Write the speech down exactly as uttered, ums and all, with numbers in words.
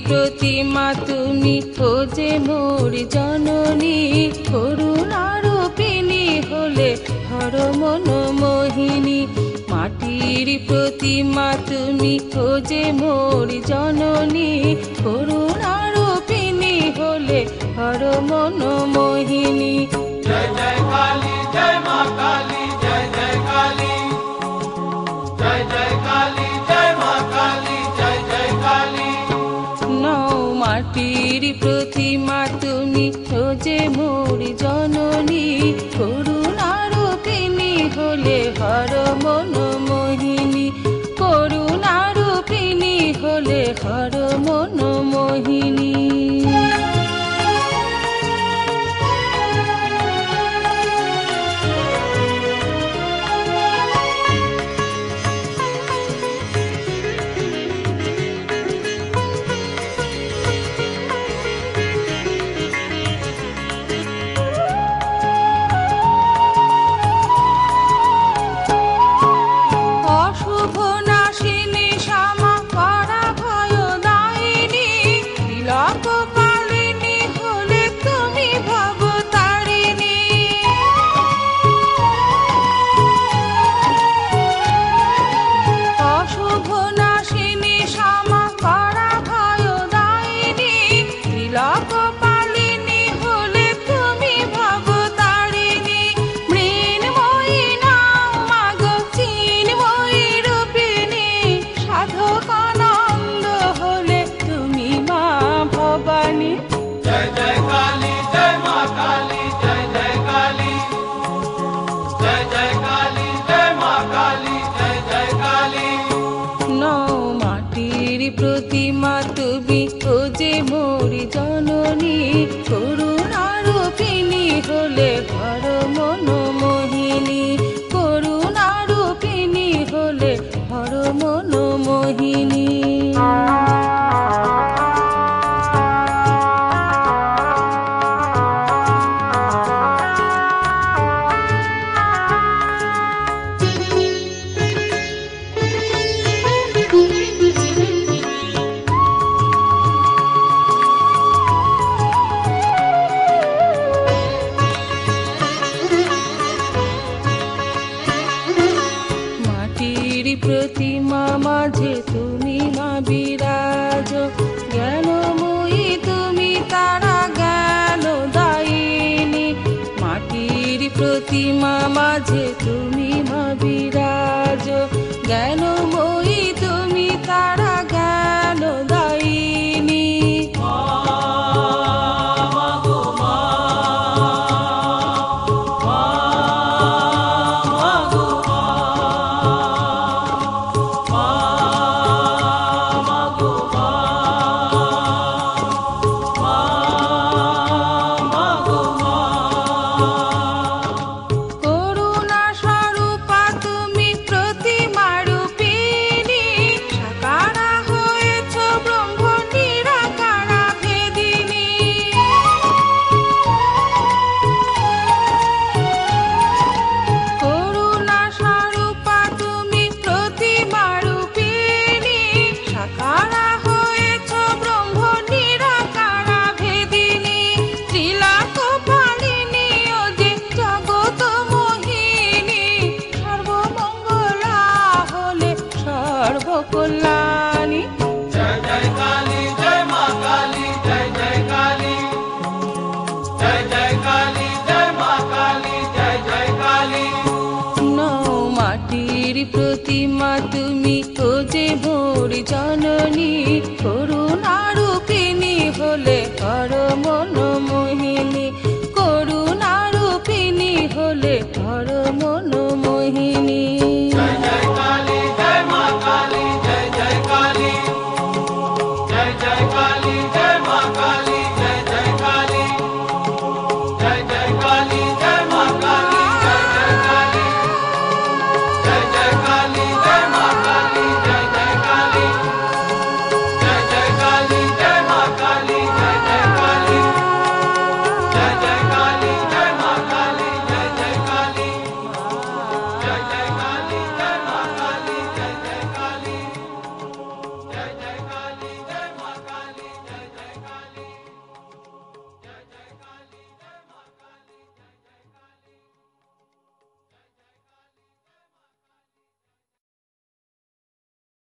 প্রতিমা তুমি, ও যে মোর জননী। করুণারূপিণী হলে হর মন মোহিনী। মাটির প্রতিমা তুমি, ও যে মোর জননী। করুণারূপিণী হলে হর মন মোহিনী। জয় জয় কালী, জয় মা কালী, জয় জয় কালী, জয় জয় কালী, জয় মা কালী, জয় জয় কালী। নও মাটির প্রতিমা তুমি, ও যে মোর জননী। করুণারূপিণী হলে হর মন মোহিনী। করুণারূপিণী হলে হর মন মোহিনী। জয় জয় কালী, জয় মা কালী, জয় জয় কালী, জয় জয় কালী, জয় মা কালী, জয় জয় কালী। নও মাটির প্রতিমা তুমি, ও যে মোর জননী। করুণারূপিণী হলে হর মন মোহিনী। করুণারূপিণী হলে হর মন মোহিনী। প্রতিমা মাঝে তুমি মা বিরাজ। জ্ঞানময়ী তুমি, তারা জ্ঞান দায়িনী। মাটির প্রতিমা মাঝে তুমি মা বিরাজ। জ্ঞানময়ী তুমি, তারা জ্ঞান দায়িনী। কল্যাণী। জয় জয় কালী, জয় মা কালী, জয় জয় কালী, জয় জয় কালী, জয় মা কালী, জয় জয় কালী। নও মাটির প্রতিমা তুমি, ও যে মোর জননী। করুণারূপিণী হলে হর মন